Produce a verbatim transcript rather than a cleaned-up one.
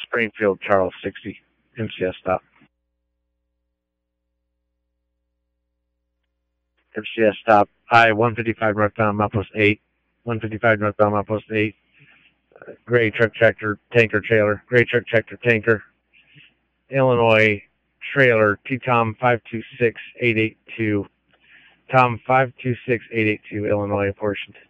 Springfield, Charles, sixty, M C S stop. M C S stop, I one fifty-five northbound, milepost eight, one fifty-five northbound, milepost eight, uh, gray truck, tractor, tanker, trailer, gray truck, tractor, tanker, Illinois, trailer, T Tom five two six eight eight two, Tom five two six eight eight two, Illinois, portioned.